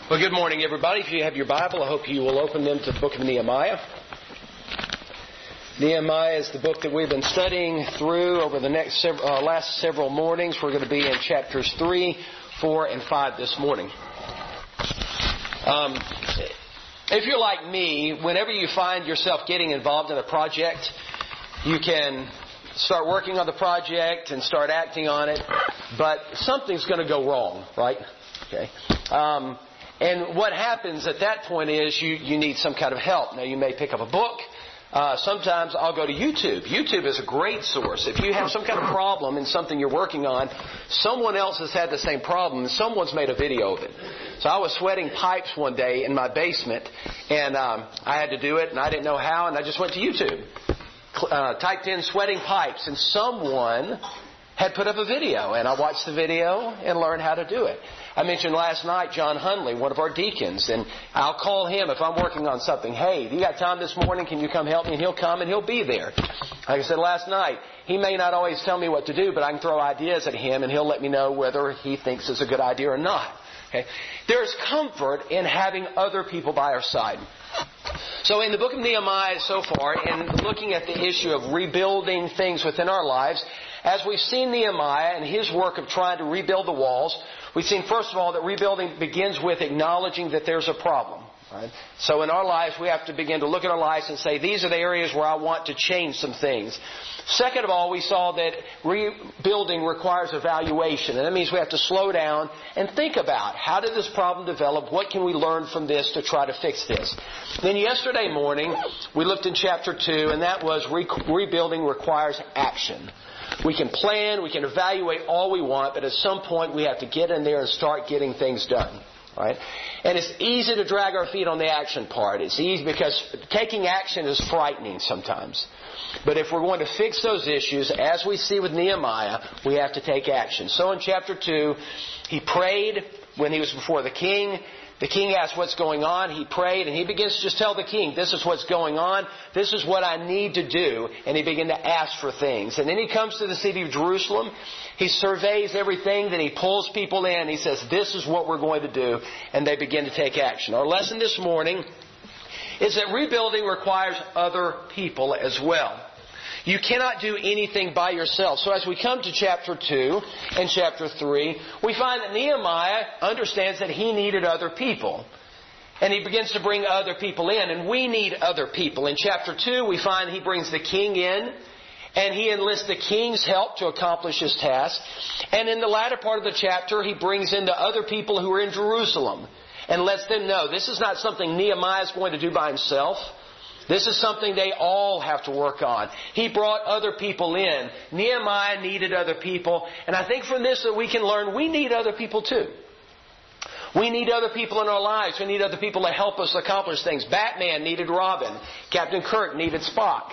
Well, good morning, everybody. If you have your Bible, I hope you will open them to the book of Nehemiah. Nehemiah is the book that we've been studying through over the last several mornings. We're going to be in chapters 3, 4, and 5 this morning. If you're like me, whenever you find yourself getting involved in a project, you can start working on the project and start acting on it, but something's going to go wrong, right? Okay. And what happens at that point is you need some kind of help. Now, you may pick up a book. Sometimes I'll go to YouTube. YouTube is a great source. If you have some kind of problem in something you're working on, someone else has had the same problem and someone's made a video of it. So I was sweating pipes one day in my basement, and I had to do it, and I didn't know how, and I just went to YouTube. Typed in sweating pipes, and someone had put up a video, and I watched the video and learned how to do it. I mentioned last night John Hunley, one of our deacons, and I'll call him if I'm working on something. Hey, you got time this morning? Can you come help me? And he'll come and he'll be there. Like I said last night, he may not always tell me what to do, but I can throw ideas at him and he'll let me know whether he thinks it's a good idea or not. Okay? There's comfort in having other people by our side. So in the book of Nehemiah so far, in looking at the issue of rebuilding things within our lives, as we've seen Nehemiah and his work of trying to rebuild the walls, we've seen, first of all, that rebuilding begins with acknowledging that there's a problem. Right? So in our lives, we have to begin to look at our lives and say, these are the areas where I want to change some things. Second of all, we saw that rebuilding requires evaluation. And that means we have to slow down and think about, how did this problem develop? What can we learn from this to try to fix this? Then yesterday morning, we looked in chapter 2, and that was rebuilding requires action. We can plan, we can evaluate all we want, but at some point we have to get in there and start getting things done. Right? And it's easy to drag our feet on the action part. It's easy because taking action is frightening sometimes. But if we're going to fix those issues, as we see with Nehemiah, we have to take action. So in chapter 2, he prayed when he was before the king. The king asked what's going on. He prayed, and he begins to just tell the king, this is what's going on. This is what I need to do. And he began to ask for things. And then he comes to the city of Jerusalem. He surveys everything. Then he pulls people in. He says, this is what we're going to do. And they begin to take action. Our lesson this morning is that rebuilding requires other people as well. You cannot do anything by yourself. So as we come to chapter 2 and chapter 3, we find that Nehemiah understands that he needed other people. And he begins to bring other people in. And we need other people. In chapter 2, we find he brings the king in. And he enlists the king's help to accomplish his task. And in the latter part of the chapter, he brings in the other people who are in Jerusalem. And lets them know this is not something Nehemiah is going to do by himself. This is something they all have to work on. He brought other people in. Nehemiah needed other people. And I think from this that we can learn we need other people too. We need other people in our lives. We need other people to help us accomplish things. Batman needed Robin. Captain Kirk needed Spock.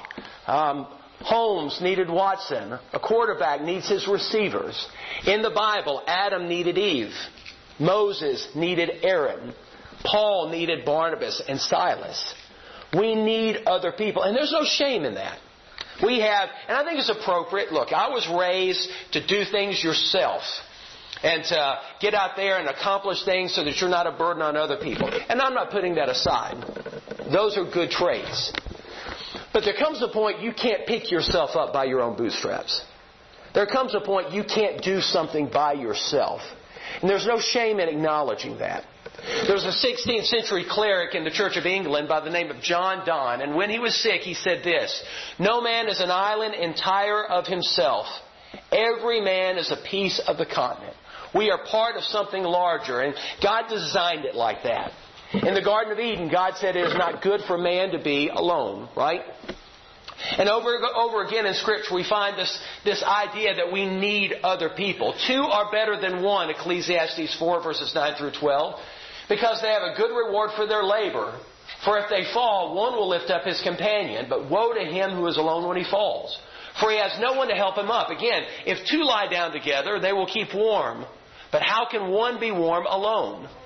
Holmes needed Watson. A quarterback needs his receivers. In the Bible, Adam needed Eve. Moses needed Aaron. Paul needed Barnabas and Silas. We need other people. And there's no shame in that. We have, and I think it's appropriate. Look, I was raised to do things yourself. And to get out there and accomplish things so that you're not a burden on other people. And I'm not putting that aside. Those are good traits. But there comes a point you can't pick yourself up by your own bootstraps. There comes a point you can't do something by yourself. And there's no shame in acknowledging that. There was a 16th century cleric in the Church of England by the name of John Donne. And when he was sick, he said this, no man is an island entire of himself. Every man is a piece of the continent. We are part of something larger. And God designed it like that. In the Garden of Eden, God said it is not good for man to be alone. Right? And over again in Scripture, we find this idea that we need other people. Two are better than one, Ecclesiastes 4, verses 9 through 12. Because they have a good reward for their labor. For if they fall, one will lift up his companion. But woe to him who is alone when he falls. For he has no one to help him up. Again, if two lie down together, they will keep warm. But how can one be warm alone?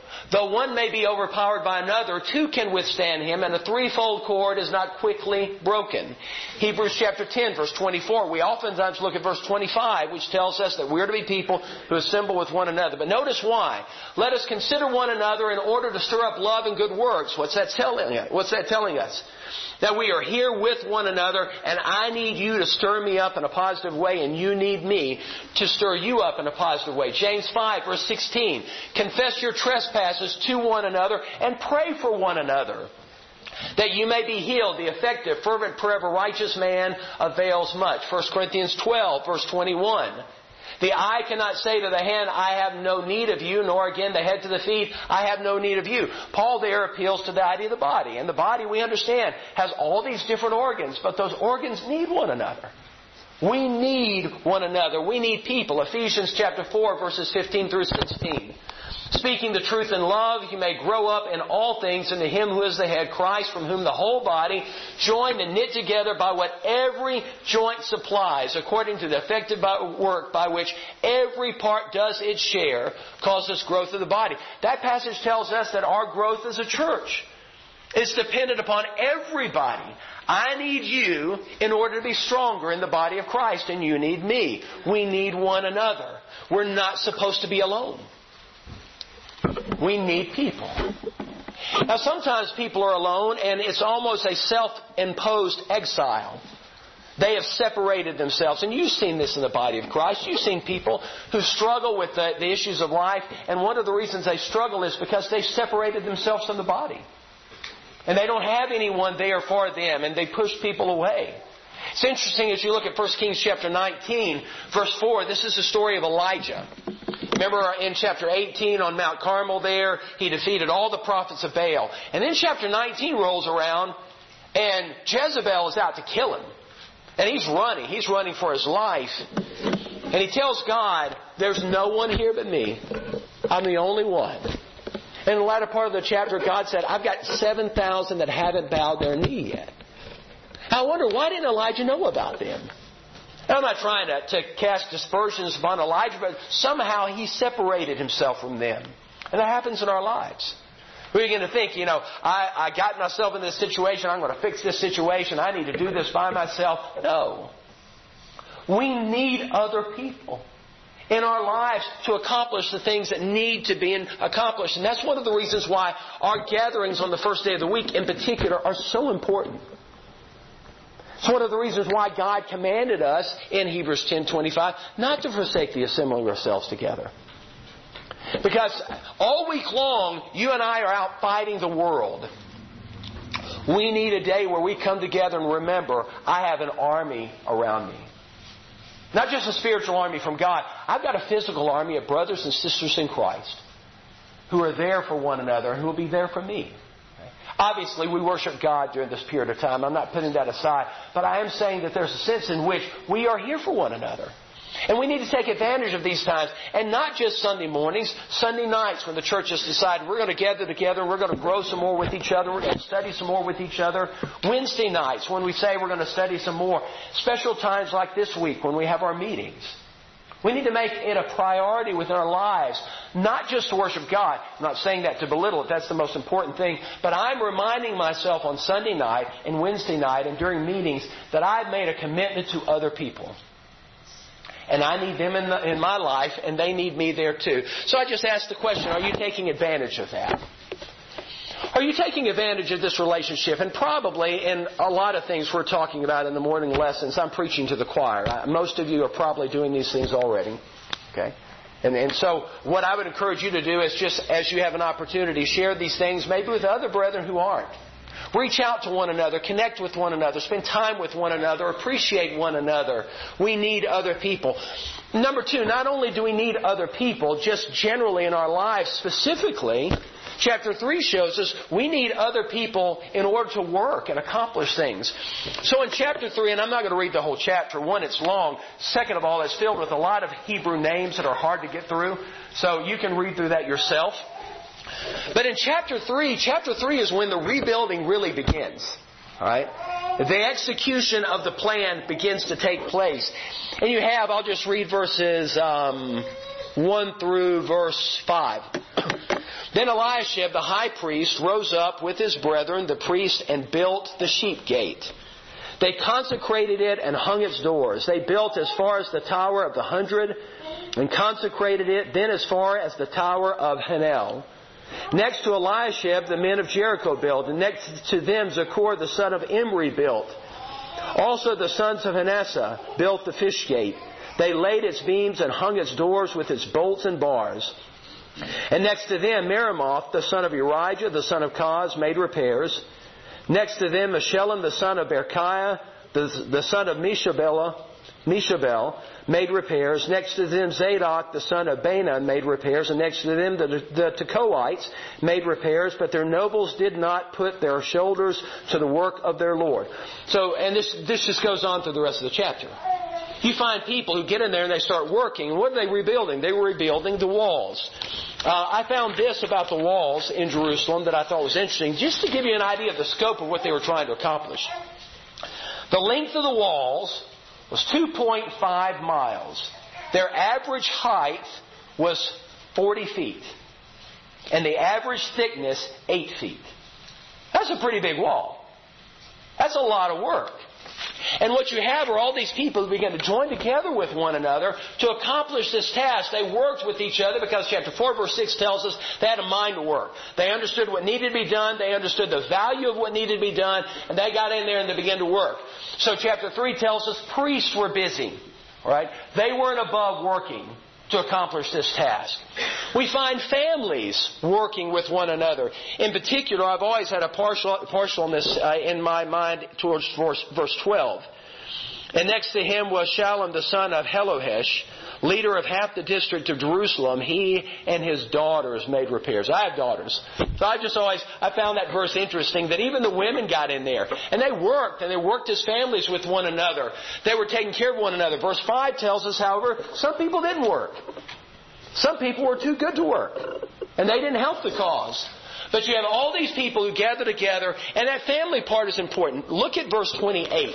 Though one may be overpowered by another, two can withstand him, and a threefold cord is not quickly broken. Hebrews chapter 10, verse 24. We oftentimes look at verse 25, which tells us that we're to be people who assemble with one another. But notice why. Let us consider one another in order to stir up love and good works. What's that telling us? That we are here with one another, and I need you to stir me up in a positive way, and you need me to stir you up in a positive way. James 5, verse 16. Confess your trespasses to one another and pray for one another, that you may be healed. The effective, fervent prayer of a righteous man avails much. 1 Corinthians 12, verse 21. The eye cannot say to the hand, I have no need of you, nor again the head to the feet, I have no need of you. Paul there appeals to the idea of the body. And the body, we understand, has all these different organs, but those organs need one another. We need one another. We need people. Ephesians chapter 4, verses 15 through 16. Speaking the truth in love, you may grow up in all things into Him who is the head, Christ, from whom the whole body, joined and knit together by what every joint supplies, according to the effective work by which every part does its share, causes growth of the body. That passage tells us that our growth as a church is dependent upon everybody. I need you in order to be stronger in the body of Christ, and you need me. We need one another. We're not supposed to be alone. We need people. Now, sometimes people are alone, and it's almost a self-imposed exile. They have separated themselves. And you've seen this in the body of Christ. You've seen people who struggle with the issues of life. And one of the reasons they struggle is because they've separated themselves from the body. And they don't have anyone there for them. And they push people away. It's interesting as you look at 1 Kings chapter 19, verse 4. This is the story of Elijah. Remember in chapter 18 on Mount Carmel there, he defeated all the prophets of Baal. And then chapter 19 rolls around, and Jezebel is out to kill him. And he's running. He's running for his life. And he tells God, there's no one here but me. I'm the only one. And in the latter part of the chapter, God said, I've got 7,000 that haven't bowed their knee yet. I wonder, why didn't Elijah know about them? I'm not trying to cast dispersions upon Elijah, but somehow he separated himself from them. And that happens in our lives. We begin to think, I got myself in this situation, I'm going to fix this situation, I need to do this by myself. No. We need other people in our lives to accomplish the things that need to be accomplished. And that's one of the reasons why our gatherings on the first day of the week in particular are so important. It's one of the reasons why God commanded us in Hebrews 10:25 not to forsake the assembling ourselves together. Because all week long, you and I are out fighting the world. We need a day where we come together and remember, I have an army around me. Not just a spiritual army from God. I've got a physical army of brothers and sisters in Christ who are there for one another and who will be there for me. Obviously, we worship God during this period of time. I'm not putting that aside. But I am saying that there's a sense in which we are here for one another. And we need to take advantage of these times. And not just Sunday mornings, Sunday nights when the church has decided we're going to gather together and we're going to grow some more with each other. We're going to study some more with each other. Wednesday nights when we say we're going to study some more. Special times like this week when we have our meetings. We need to make it a priority within our lives, not just to worship God. I'm not saying that to belittle it. That's the most important thing. But I'm reminding myself on Sunday night and Wednesday night and during meetings that I've made a commitment to other people. And I need them in my life, and they need me there too. So I just asked the question, are you taking advantage of that? Are you taking advantage of this relationship? And probably in a lot of things we're talking about in the morning lessons, I'm preaching to the choir. Most of you are probably doing these things already. Okay? And so what I would encourage you to do is just as you have an opportunity, share these things maybe with other brethren who aren't. Reach out to one another, connect with one another, spend time with one another, appreciate one another. We need other people. Number two, not only do we need other people, just generally in our lives specifically, Chapter 3 shows us we need other people in order to work and accomplish things. So in chapter 3, and I'm not going to read the whole chapter. One, it's long. Second of all, it's filled with a lot of Hebrew names that are hard to get through. So you can read through that yourself. But in chapter 3 is when the rebuilding really begins. All right? The execution of the plan begins to take place. And you have, I'll just read verses 1 through verse 5. Then Eliashib, the high priest, rose up with his brethren, the priests, and built the sheep gate. They consecrated it and hung its doors. They built as far as the Tower of the 100 and consecrated it, then as far as the Tower of Hanel. Next to Eliashib, the men of Jericho built, and next to them Zaccur, the son of Imri, built. Also the sons of Hanessa built the fish gate. They laid its beams and hung its doors with its bolts and bars. And next to them Meremoth, the son of Urijah, the son of Koz, made repairs. Next to them Meshullam, the son of Berechiah, the son of Meshabel, made repairs. Next to them Zadok, the son of Banan, made repairs. And next to them the Tekoites made repairs. But their nobles did not put their shoulders to the work of their Lord. So, and this just goes on through the rest of the chapter. You find people who get in there and they start working. And what are they rebuilding? They were rebuilding the walls. I found this about the walls in Jerusalem that I thought was interesting, just to give you an idea of the scope of what they were trying to accomplish. The length of the walls was 2.5 miles. Their average height was 40 feet. And the average thickness, 8 feet. That's a pretty big wall. That's a lot of work. And what you have are all these people who began to join together with one another to accomplish this task. They worked with each other because chapter 4 verse 6 tells us they had a mind to work. They understood what needed to be done. They understood the value of what needed to be done. And they got in there and they began to work. So chapter 3 tells us priests were busy. All right? They weren't above working to accomplish this task. We find families working with one another. In particular, I've always had a partialness in my mind towards verse 12. And next to him was Shallum, the son of Helohesh, leader of half the district of Jerusalem. He and his daughters made repairs. I have daughters. So I found that verse interesting, that even the women got in there. And they worked as families with one another. They were taking care of one another. Verse 5 tells us, however, some people didn't work. Some people were too good to work. And they didn't help the cause. But you have all these people who gather together, and that family part is important. Look at verse 28.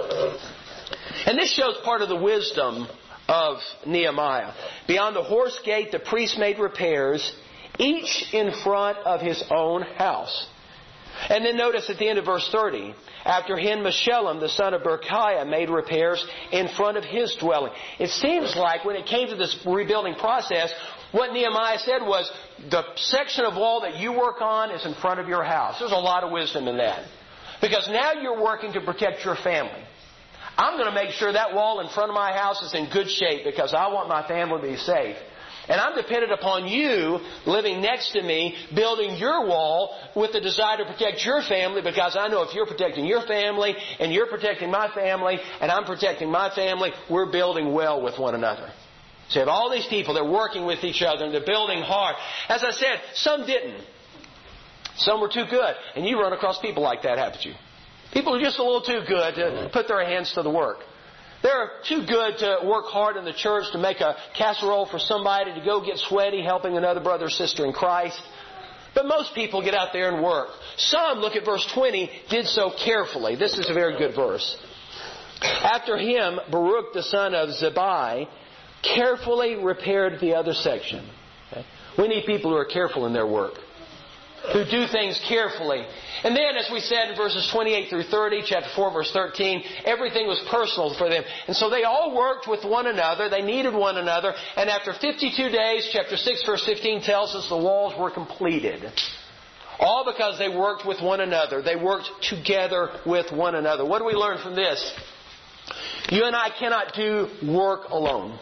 And this shows part of the wisdom of Nehemiah. Beyond the horse gate, the priests made repairs, each in front of his own house. And then notice at the end of verse 30, after him Meshullam, the son of Berechiah, made repairs in front of his dwelling. It seems like when it came to this rebuilding process, what Nehemiah said was, the section of wall that you work on is in front of your house. There's a lot of wisdom in that. Because now you're working to protect your family. I'm going to make sure that wall in front of my house is in good shape because I want my family to be safe. And I'm dependent upon you living next to me, building your wall with the desire to protect your family, because I know if you're protecting your family and you're protecting my family and I'm protecting my family, we're building well with one another. So you have all these people, they're working with each other and they're building hard. As I said, some didn't. Some were too good. And you run across people like that, haven't you? People are just a little too good to put their hands to the work. They're too good to work hard in the church to make a casserole for somebody, to go get sweaty helping another brother or sister in Christ. But most people get out there and work. Some, look at verse 20, did so carefully. This is a very good verse. After him, Baruch the son of Zabbai carefully repaired the other section. Okay? We need people who are careful in their work, who do things carefully. And then, as we said in verses 28 through 30, chapter 4, verse 13, everything was personal for them. And so they all worked with one another. They needed one another. And after 52 days, chapter 6, verse 15 tells us the walls were completed. All because they worked with one another. They worked together with one another. What do we learn from this? You and I cannot do work alone.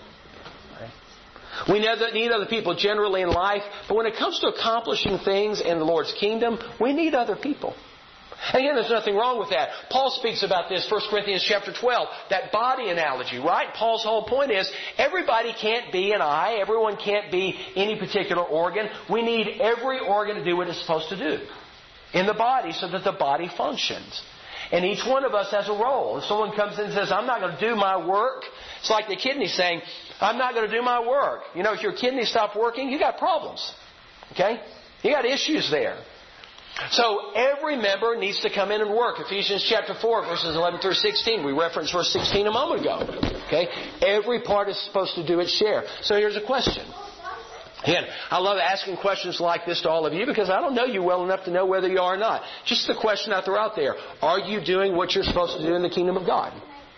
We need other people generally in life, but when it comes to accomplishing things in the Lord's kingdom, we need other people. And again, there's nothing wrong with that. Paul speaks about this, 1 Corinthians chapter 12, that body analogy, right? Paul's whole point is, everybody can't be an eye, everyone can't be any particular organ. We need every organ to do what it's supposed to do in the body so that the body functions. And each one of us has a role. If someone comes in and says, I'm not going to do my work, it's like the kidney saying, I'm not going to do my work. You know, if your kidney stopped working, you got problems. Okay? You got issues there. So every member needs to come in and work. Ephesians chapter 4, verses 11 through 16. We referenced verse 16 a moment ago. Okay? Every part is supposed to do its share. So here's a question. Again, I love asking questions like this to all of you because I don't know you well enough to know whether you are or not. Just the question I throw out there. Are you doing what you're supposed to do in the kingdom of God?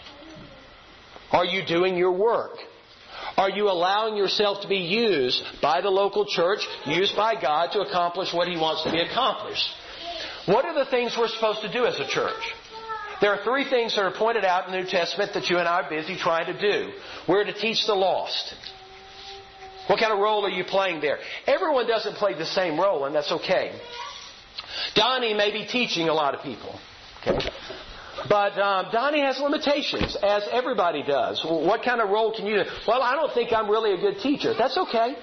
Are you doing your work? Are you allowing yourself to be used by the local church, used by God to accomplish what He wants to be accomplished? What are the things we're supposed to do as a church? There are 3 things that are pointed out in the New Testament that you and I are busy trying to do. We're to teach the lost. What kind of role are you playing there? Everyone doesn't play the same role, and that's okay. Donnie may be teaching a lot of people. Okay? But Donnie has limitations, as everybody does. What kind of role can you do? Well, I don't think I'm really a good teacher. That's okay.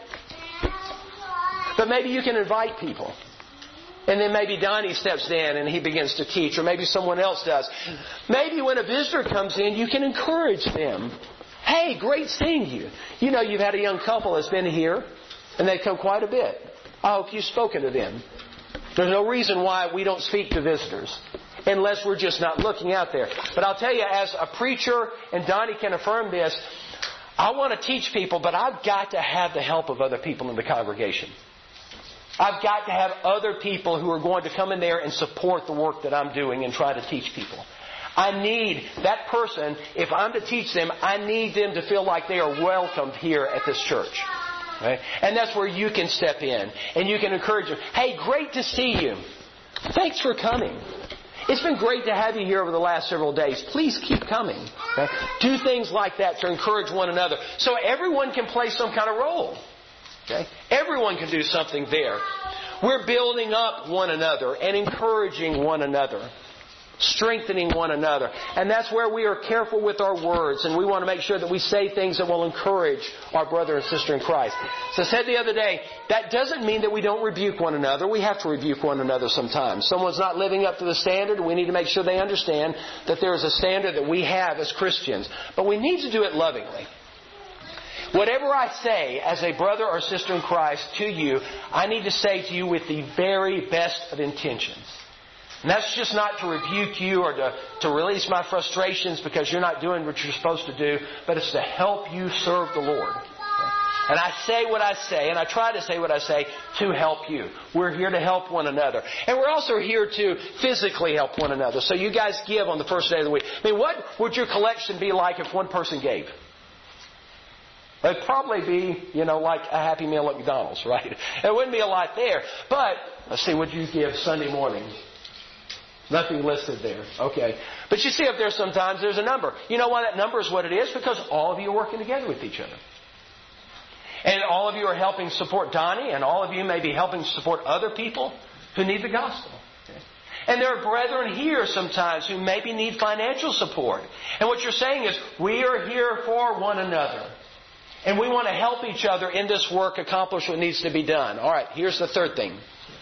But maybe you can invite people. And then maybe Donnie steps in and he begins to teach, or maybe someone else does. Maybe when a visitor comes in, you can encourage them. Hey, great seeing you. You know, you've had a young couple that's been here, and they've come quite a bit. I hope you've spoken to them. There's no reason why we don't speak to visitors, unless we're just not looking out there. But I'll tell you, as a preacher, and Donnie can affirm this, I want to teach people, but I've got to have the help of other people in the congregation. I've got to have other people who are going to come in there and support the work that I'm doing and try to teach people. I need that person, if I'm to teach them, I need them to feel like they are welcomed here at this church. Right? And that's where you can step in and you can encourage them. Hey, great to see you. Thanks for coming. It's been great to have you here over the last several days. Please keep coming. Okay? Do things like that to encourage one another. So everyone can play some kind of role. Okay? Everyone can do something there. We're building up one another and encouraging one another. Strengthening one another. And that's where we are careful with our words. And we want to make sure that we say things that will encourage our brother and sister in Christ. So I said the other day, that doesn't mean that we don't rebuke one another. We have to rebuke one another sometimes. Someone's not living up to the standard. We need to make sure they understand that there is a standard that we have as Christians. But we need to do it lovingly. Whatever I say as a brother or sister in Christ to you, I need to say to you with the very best of intentions. And that's just not to rebuke you or to release my frustrations because you're not doing what you're supposed to do, but it's to help you serve the Lord. Okay? And I say what I say, and I try to say what I say to help you. We're here to help one another. And we're also here to physically help one another. So you guys give on the first day of the week. I mean, what would your collection be like if one person gave? It'd probably be, like a Happy Meal at McDonald's, right? There wouldn't be a lot there. But, let's see, what you give Sunday morning? Nothing listed there. Okay. But you see up there sometimes there's a number. You know why that number is what it is? Because all of you are working together with each other. And all of you are helping support Donnie, and all of you may be helping support other people who need the gospel. Okay. And there are brethren here sometimes who maybe need financial support. And what you're saying is, we are here for one another. And we want to help each other in this work accomplish what needs to be done. All right, here's the third thing.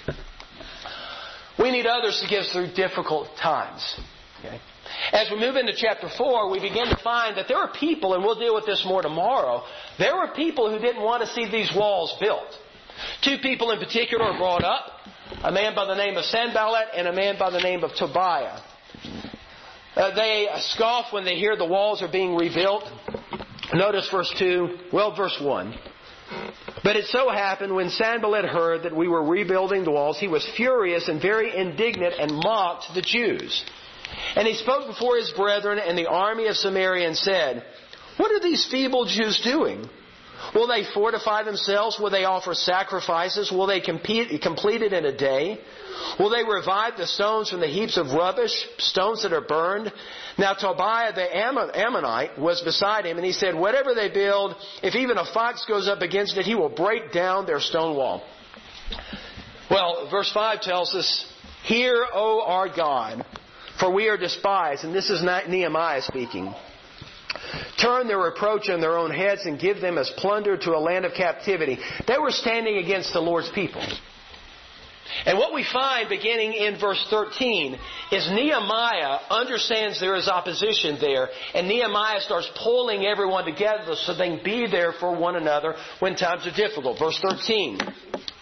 We need others to get us through difficult times. Okay? As we move into chapter 4, we begin to find that there are people, and we'll deal with this more tomorrow, there were people who didn't want to see these walls built. 2 people in particular are brought up, a man by the name of Sanballat and a man by the name of Tobiah. They scoff when they hear the walls are being rebuilt. Notice verse 1. But it so happened when Sanballat heard that we were rebuilding the walls, he was furious and very indignant and mocked the Jews. And he spoke before his brethren and the army of Samaria and said, "What are these feeble Jews doing? Will they fortify themselves? Will they offer sacrifices? Will they complete it in a day? Will they revive the stones from the heaps of rubbish, stones that are burned?" Now Tobiah the Ammonite was beside him, and he said, "Whatever they build, if even a fox goes up against it, he will break down their stone wall." Well, verse 5 tells us, "Hear, O our God, for we are despised." And this is Nehemiah speaking. "Turn their reproach on their own heads and give them as plunder to a land of captivity." They were standing against the Lord's people. And what we find beginning in verse 13 is Nehemiah understands there is opposition there. And Nehemiah starts pulling everyone together so they can be there for one another when times are difficult. Verse 13.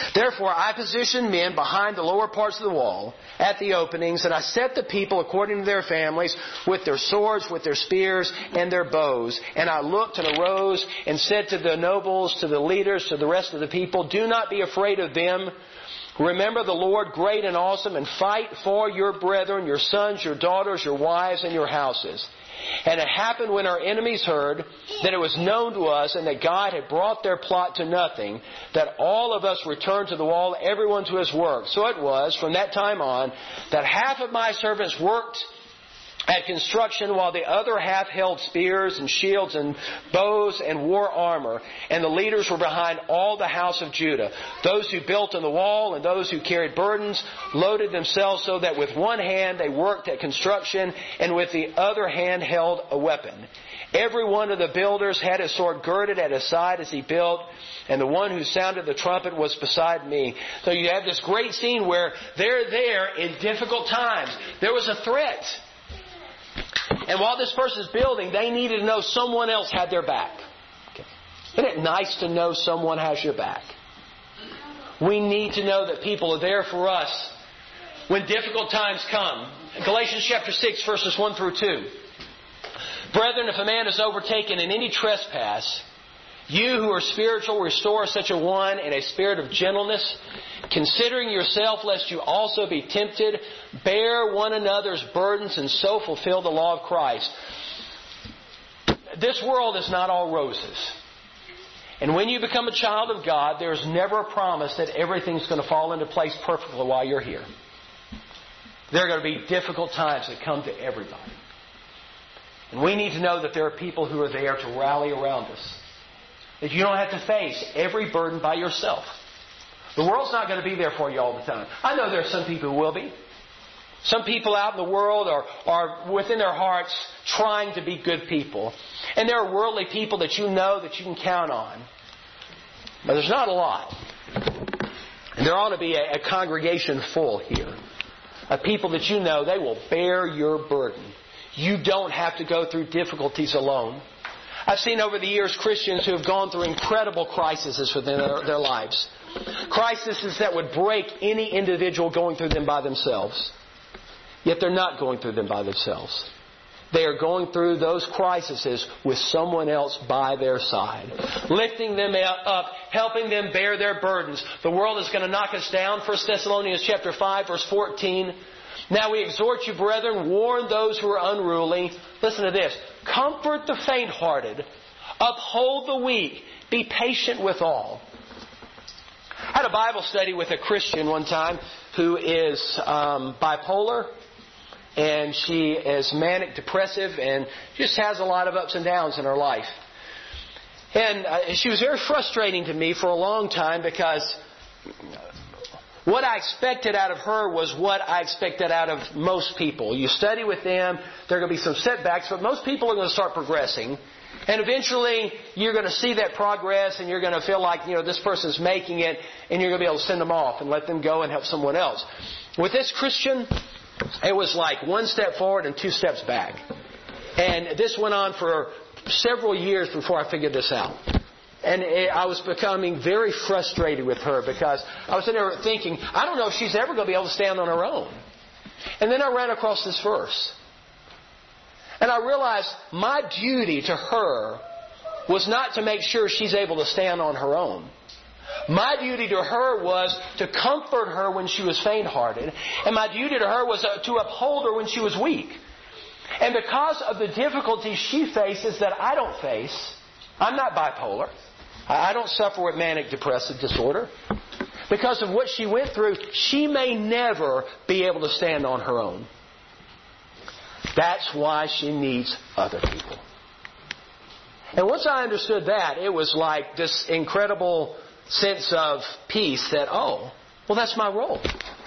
Therefore I positioned men behind the lower parts of the wall at the openings, and I set the people according to their families with their swords, with their spears, and their bows. And I looked and arose and said to the nobles, to the leaders, to the rest of the people, do not be afraid of them. Remember the Lord great and awesome, and fight for your brethren, your sons, your daughters, your wives, and your houses. And it happened when our enemies heard that it was known to us and that God had brought their plot to nothing, that all of us returned to the wall, everyone to his work. So it was, from that time on, that half of my servants worked at construction, while the other half held spears and shields and bows and wore armor. And the leaders were behind all the house of Judah. Those who built on the wall and those who carried burdens loaded themselves so that with one hand they worked at construction and with the other hand held a weapon. Every one of the builders had his sword girded at his side as he built, and the one who sounded the trumpet was beside me. So you have this great scene where they're there in difficult times. There was a threat. And while this person's building, they needed to know someone else had their back. Okay. Isn't it nice to know someone has your back? We need to know that people are there for us when difficult times come. Galatians chapter 6, verses 1 through 2. Brethren, if a man is overtaken in any trespass, you who are spiritual, restore such a one in a spirit of gentleness, considering yourself lest you also be tempted. Bear one another's burdens and so fulfill the law of Christ. This world is not all roses. And when you become a child of God, there's never a promise that everything's going to fall into place perfectly while you're here. There are going to be difficult times that come to everybody. And we need to know that there are people who are there to rally around us. That you don't have to face every burden by yourself. The world's not going to be there for you all the time. I know there are some people who will be. Some people out in the world are within their hearts trying to be good people. And there are worldly people that you know that you can count on. But there's not a lot. And there ought to be a congregation full here of people that you know they will bear your burden. You don't have to go through difficulties alone. I've seen over the years Christians who have gone through incredible crises within their lives. Crises that would break any individual going through them by themselves. Yet they're not going through them by themselves. They are going through those crises with someone else by their side. Lifting them up, helping them bear their burdens. The world is going to knock us down. 1 Thessalonians chapter 5, verse 14. Now we exhort you, brethren, warn those who are unruly. Listen to this. Comfort the faint-hearted. Uphold the weak. Be patient with all. I had a Bible study with a Christian one time who is bipolar. And she is manic depressive and just has a lot of ups and downs in her life. And she was very frustrating to me for a long time because what I expected out of her was what I expected out of most people. You study with them, there are going to be some setbacks, but most people are going to start progressing. And eventually, you're going to see that progress and you're going to feel like, this person's making it, and you're going to be able to send them off and let them go and help someone else. With this Christian, it was like one step forward and two steps back. And this went on for several years before I figured this out. And I was becoming very frustrated with her because I was sitting there thinking, I don't know if she's ever going to be able to stand on her own. And then I ran across this verse. And I realized my duty to her was not to make sure she's able to stand on her own. My duty to her was to comfort her when she was faint-hearted. And my duty to her was to uphold her when she was weak. And because of the difficulties she faces that I don't face, I'm not bipolar. I don't suffer with manic depressive disorder. Because of what she went through, she may never be able to stand on her own. That's why she needs other people. And once I understood that, it was like this incredible sense of peace that, that's my role.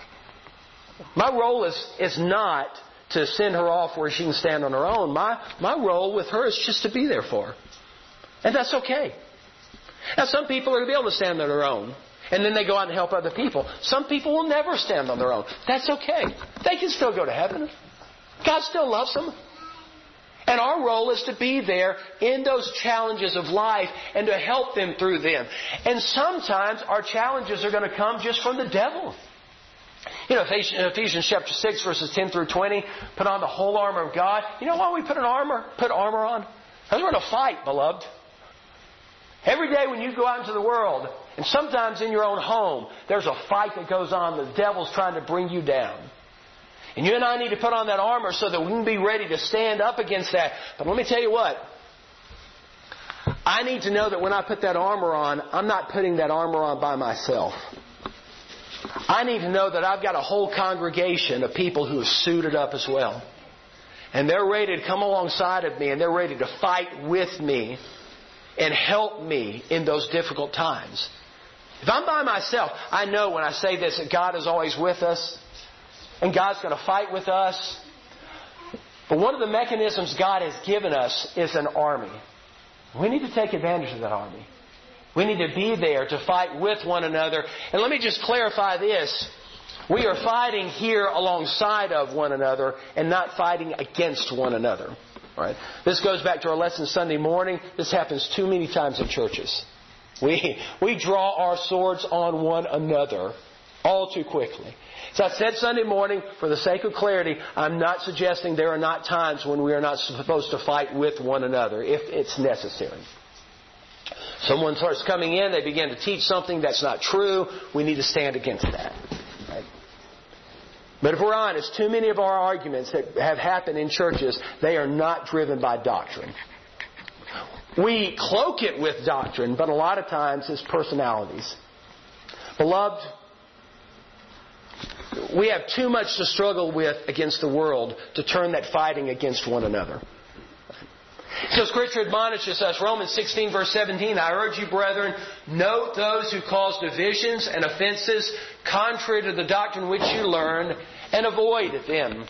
My role is not to send her off where she can stand on her own. My role with her is just to be there for her. And that's okay. Now, some people are going to be able to stand on their own. And then they go out and help other people. Some people will never stand on their own. That's okay. They can still go to heaven. God still loves them. And our role is to be there in those challenges of life and to help them through them. And sometimes our challenges are going to come just from the devil. You know, Ephesians chapter 6, verses 10 through 20, put on the whole armor of God. You know why we put armor on? Because we're in a fight, beloved. Every day when you go out into the world, and sometimes in your own home, there's a fight that goes on. The devil's trying to bring you down. And you and I need to put on that armor so that we can be ready to stand up against that. But let me tell you what. I need to know that when I put that armor on, I'm not putting that armor on by myself. I need to know that I've got a whole congregation of people who are suited up as well. And they're ready to come alongside of me, and they're ready to fight with me and help me in those difficult times. If I'm by myself, I know when I say this that God is always with us and God's going to fight with us. But one of the mechanisms God has given us is an army. We need to take advantage of that army. We need to be there to fight with one another. And let me just clarify this. We are fighting here alongside of one another and not fighting against one another. Right? This goes back to our lesson Sunday morning. This happens too many times in churches. We draw our swords on one another all too quickly. So I said Sunday morning, for the sake of clarity, I'm not suggesting there are not times when we are not supposed to fight with one another if it's necessary. Someone starts coming in, they begin to teach something that's not true. We need to stand against that. Right? But if we're honest, too many of our arguments that have happened in churches, they are not driven by doctrine. We cloak it with doctrine, but a lot of times it's personalities. Beloved, we have too much to struggle with against the world to turn that fighting against one another. So Scripture admonishes us, Romans 16 verse 17, I urge you, brethren, note those who cause divisions and offenses contrary to the doctrine which you learned, and avoid them.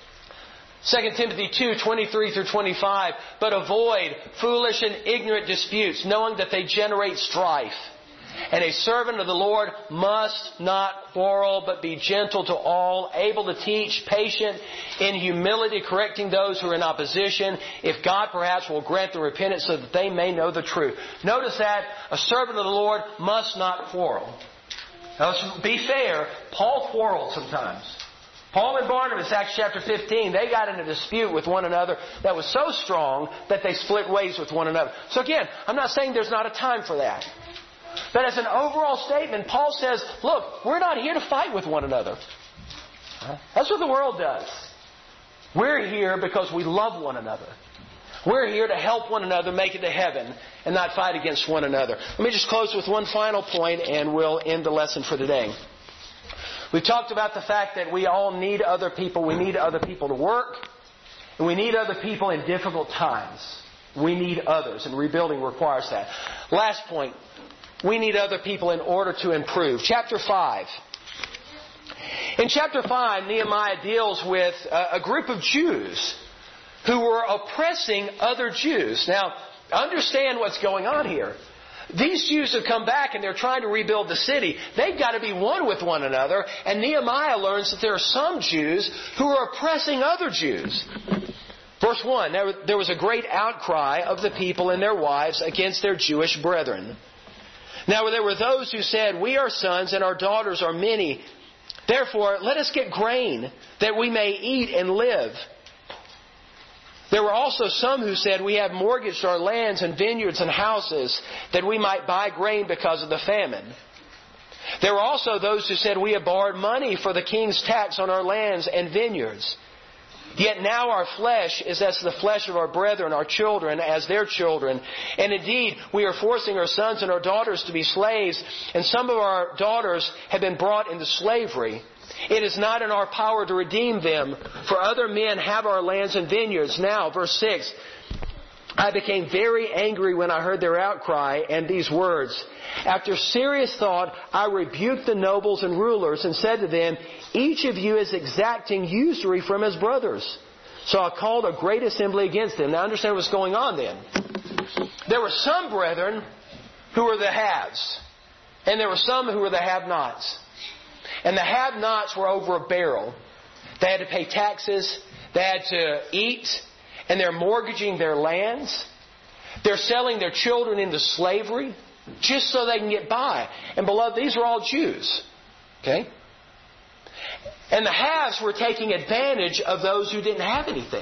2 Timothy 2, 23 through 25, but avoid foolish and ignorant disputes, knowing that they generate strife. And a servant of the Lord must not quarrel, but be gentle to all, able to teach, patient, in humility, correcting those who are in opposition, if God perhaps will grant them repentance so that they may know the truth. Notice that a servant of the Lord must not quarrel. Now, let's be fair, Paul quarreled sometimes. Paul and Barnabas, Acts chapter 15, they got in a dispute with one another that was so strong that they split ways with one another. So again, I'm not saying there's not a time for that. But as an overall statement, Paul says, look, we're not here to fight with one another. That's what the world does. We're here because we love one another. We're here to help one another make it to heaven and not fight against one another. Let me just close with one final point and we'll end the lesson for today. We've talked about the fact that we all need other people. We need other people to work. And we need other people in difficult times. We need others, and rebuilding requires that. Last point. We need other people in order to improve. Chapter 5. In chapter 5, Nehemiah deals with a group of Jews who were oppressing other Jews. Now, understand what's going on here. These Jews have come back and they're trying to rebuild the city. They've got to be one with one another. And Nehemiah learns that there are some Jews who are oppressing other Jews. Verse 1, there was a great outcry of the people and their wives against their Jewish brethren. Now there were those who said, we are sons and our daughters are many. Therefore, let us get grain that we may eat and live. There were also some who said, we have mortgaged our lands and vineyards and houses that we might buy grain because of the famine. There were also those who said, we have borrowed money for the king's tax on our lands and vineyards. Yet now our flesh is as the flesh of our brethren, our children as their children. And indeed, we are forcing our sons and our daughters to be slaves, and some of our daughters have been brought into slavery. It is not in our power to redeem them, for other men have our lands and vineyards. Now, verse 6, I became very angry when I heard their outcry and these words. After serious thought, I rebuked the nobles and rulers and said to them, each of you is exacting usury from his brothers. So I called a great assembly against them. Now understand what's going on then. There were some brethren who were the haves, and there were some who were the have-nots. And the have-nots were over a barrel. They had to pay taxes, they had to eat, and they're mortgaging their lands. They're selling their children into slavery just so they can get by. And beloved, these are all Jews. Okay? And the haves were taking advantage of those who didn't have anything.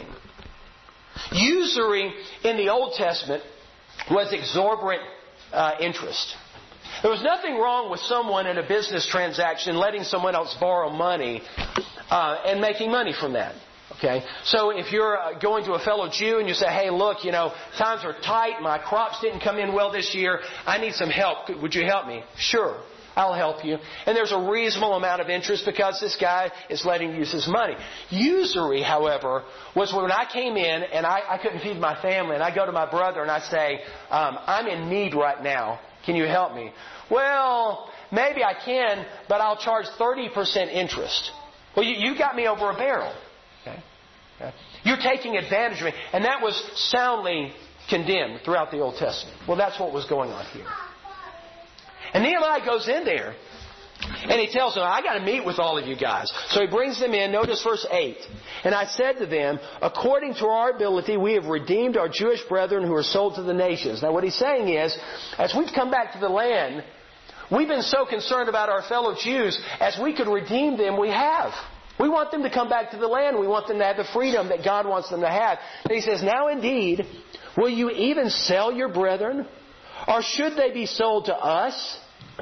Usury in the Old Testament was exorbitant interest. There was nothing wrong with someone in a business transaction letting someone else borrow money and making money from that. Okay? So if you're going to a fellow Jew and you say, hey, look, times are tight. My crops didn't come in well this year. I need some help. Would you help me? Sure. I'll help you. And there's a reasonable amount of interest because this guy is letting you use his money. Usury, however, was when I came in and I couldn't feed my family and I go to my brother and I say, I'm in need right now. Can you help me? Well, maybe I can, but I'll charge 30% interest. Well, you got me over a barrel. Okay? You're taking advantage of me. And that was soundly condemned throughout the Old Testament. Well, that's what was going on here. And Nehemiah goes in there and he tells them, I got to meet with all of you guys. So he brings them in. Notice verse 8. And I said to them, according to our ability, we have redeemed our Jewish brethren who are sold to the nations. Now what he's saying is, as we've come back to the land, we've been so concerned about our fellow Jews, as we could redeem them, we have. We want them to come back to the land. We want them to have the freedom that God wants them to have. And he says, now indeed, will you even sell your brethren? Or should they be sold to us?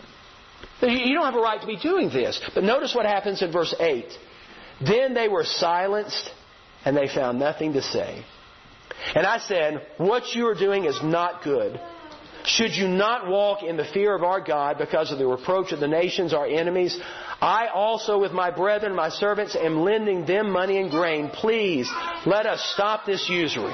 You don't have a right to be doing this. But notice what happens in verse 8. Then they were silenced and they found nothing to say. And I said, what you are doing is not good. Should you not walk in the fear of our God because of the reproach of the nations, our enemies? I also with my brethren, my servants, am lending them money and grain. Please, let us stop this usury.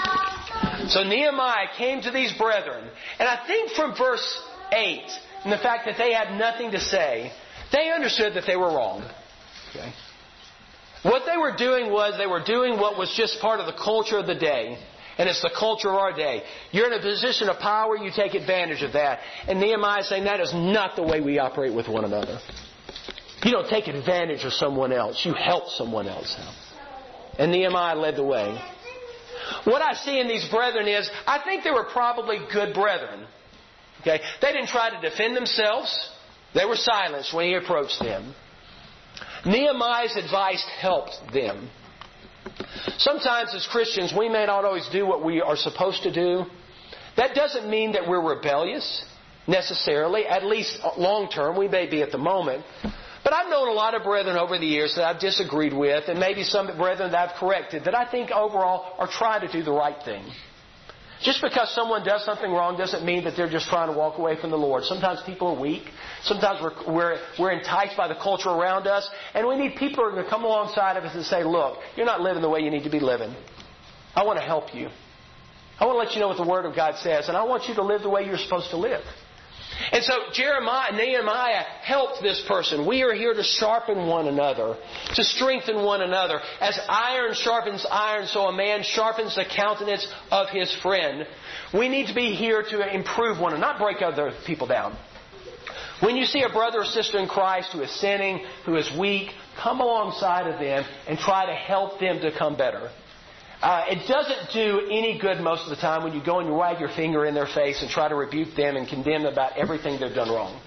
So Nehemiah came to these brethren, and I think from verse 8, and the fact that they had nothing to say, they understood that they were wrong. Okay? What they were doing was they were doing what was just part of the culture of the day. And it's the culture of our day. You're in a position of power, you take advantage of that. And Nehemiah is saying that is not the way we operate with one another. You don't take advantage of someone else. You help someone else out. And Nehemiah led the way. What I see in these brethren is, I think they were probably good brethren. Okay? They didn't try to defend themselves. They were silenced when he approached them. Nehemiah's advice helped them. Sometimes as Christians, we may not always do what we are supposed to do. That doesn't mean that we're rebellious, necessarily. At least long term, we may be at the moment. But I've known a lot of brethren over the years that I've disagreed with, and maybe some brethren that I've corrected, that I think overall are trying to do the right thing. Just because someone does something wrong doesn't mean that they're just trying to walk away from the Lord. Sometimes people are weak. Sometimes we're enticed by the culture around us. And we need people who are going to come alongside of us and say, look, you're not living the way you need to be living. I want to help you. I want to let you know what the Word of God says. And I want you to live the way you're supposed to live. And so Nehemiah helped this person. We are here to sharpen one another, to strengthen one another. As iron sharpens iron, so a man sharpens the countenance of his friend. We need to be here to improve one another, not break other people down. When you see a brother or sister in Christ who is sinning, who is weak, come alongside of them and try to help them to come better. It doesn't do any good most of the time when you go and you wag your finger in their face and try to rebuke them and condemn them about everything they've done wrong.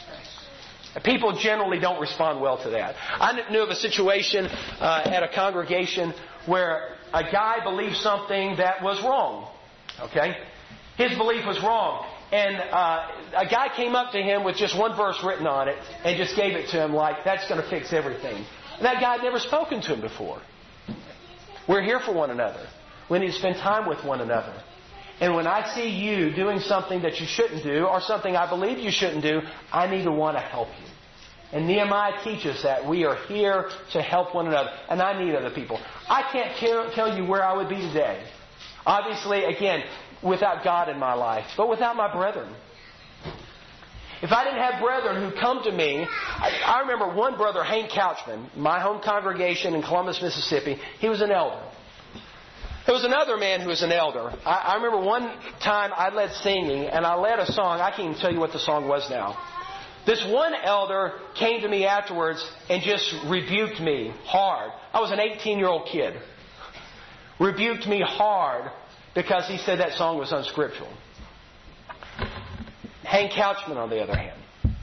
People generally don't respond well to that. I knew of a situation at a congregation where a guy believed something that was wrong. Okay? His belief was wrong. And a guy came up to him with just one verse written on it and just gave it to him like, that's going to fix everything. And that guy had never spoken to him before. We're here for one another. We need to spend time with one another. And when I see you doing something that you shouldn't do, or something I believe you shouldn't do, I need to want to help you. And Nehemiah teaches that we are here to help one another. And I need other people. I can't tell you where I would be today. Obviously, again, without God in my life, but without my brethren. If I didn't have brethren who come to me, I remember one brother, Hank Couchman, my home congregation in Columbus, Mississippi. He was an elder. There was another man who was an elder. I remember one time I led singing, and I led a song. I can't even tell you what the song was now. This one elder came to me afterwards and just rebuked me hard. I was an 18-year-old kid. rebuked me hard because he said that song was unscriptural. Hank Couchman, on the other hand,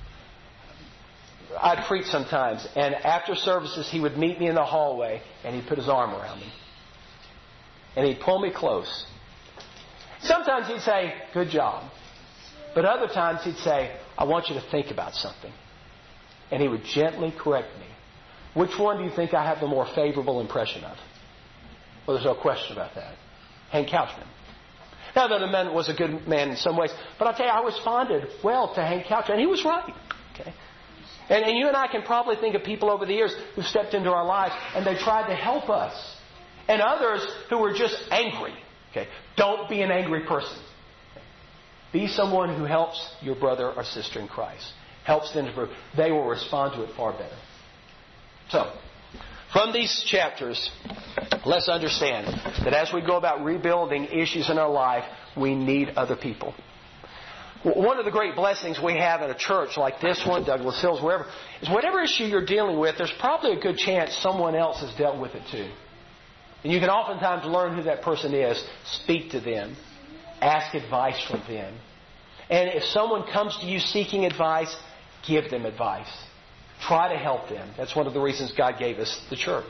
I'd preach sometimes, and after services he would meet me in the hallway and he'd put his arm around me. And he'd pull me close. Sometimes he'd say, good job. But other times he'd say, I want you to think about something. And he would gently correct me. Which one do you think I have the more favorable impression of? Well, there's no question about that. Hank Couchman. Now, the man was a good man in some ways, but I'll tell you, I responded well to Hank Couchman, and he was right. Okay? And you and I can probably think of people over the years who stepped into our lives, and they tried to help us. And others who were just angry. Okay? Don't be an angry person. Be someone who helps your brother or sister in Christ. Helps them to improve. They will respond to it far better. So, from these chapters, let's understand that as we go about rebuilding issues in our life, we need other people. One of the great blessings we have at a church like this one, Douglas Hills, wherever, is whatever issue you're dealing with, there's probably a good chance someone else has dealt with it too. And you can oftentimes learn who that person is, speak to them, ask advice from them. And if someone comes to you seeking advice, give them advice. Try to help them. That's one of the reasons God gave us the church.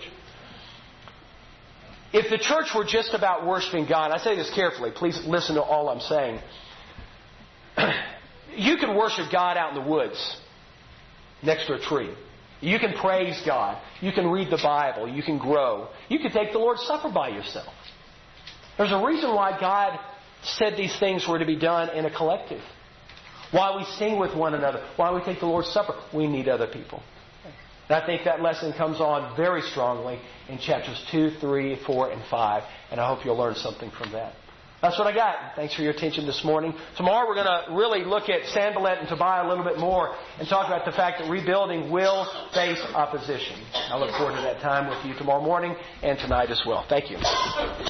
If the church were just about worshiping God, I say this carefully, please listen to all I'm saying. You can worship God out in the woods next to a tree. You can praise God. You can read the Bible. You can grow. You can take the Lord's Supper by yourself. There's a reason why God said these things were to be done in a collective. Why we sing with one another. Why we take the Lord's Supper. We need other people. And I think that lesson comes on very strongly in chapters 2, 3, 4, and 5. And I hope you'll learn something from that. That's what I got. Thanks for your attention this morning. Tomorrow we're going to really look at Sanballat and Tobiah a little bit more and talk about the fact that rebuilding will face opposition. I look forward to that time with you tomorrow morning and tonight as well. Thank you.